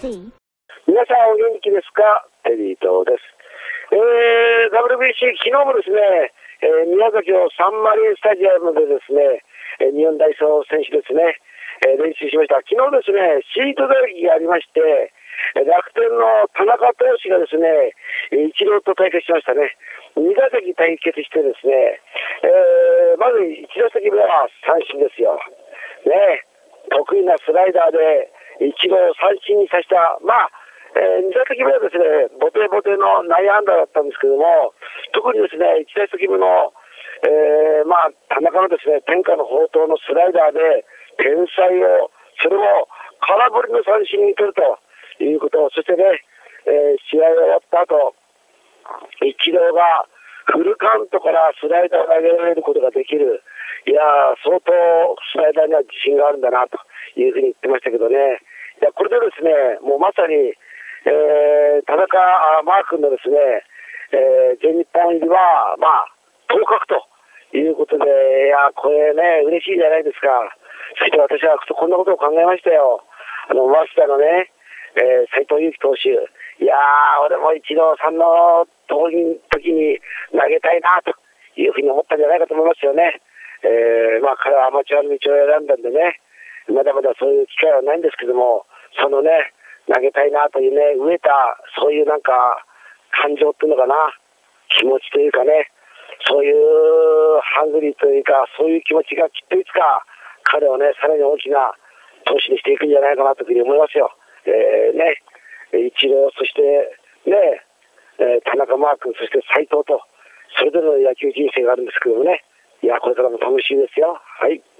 see. 皆さんお元気ですか？テリー東です。WBC 昨日もですね、宮崎のサンマリンスタジアムでですね、日本代表選手ですね、練習しました。昨日ですね、シート打撃がありまして、楽天の田中投手がですね、イチローと対決しましたね。2打席対決してですね、まず1打席目は三振ですよ。ね、得意なスライダーでイチローを三振にさせた。2打席目はですね、ボテボテの内野安打だったんですけども、特にですね、1打席目の、田中のですね、天下の宝刀のスライダーで、天才を、それも空振りの三振に取るということ、そしてね、試合終わった後、イチローがフルカウントからスライダーを投げられることができる。いやー、相当スライダーには自信があるんだなというふうに言ってましたけどね。いや、これでですね、もうまさに、田中マー君のですね、全日本入りは、当確ということで、いや、これね、嬉しいじゃないですか。そして私はこんなことを考えましたよ。早稲田のね、斎藤佑樹投手。いやー、俺もイチローさんの時に投げたいなというふうに思ったんじゃないかと思いますよね。彼はアマチュアの道を選んだんでね、まだまだそういう機会はないんですけども、そのね、投げたいなというね、飢えた、そういうなんか、感情っていうのかな、気持ちというかね、そういうハングリーというか、そういう気持ちがきっといつか、彼をね、さらに大きな投手にしていくんじゃないかなというふうに思いますよ。イチロー、そしてね、田中マー君、そして斎藤と、それぞれの野球人生があるんですけどもね、いや、これからも楽しみですよ。はい。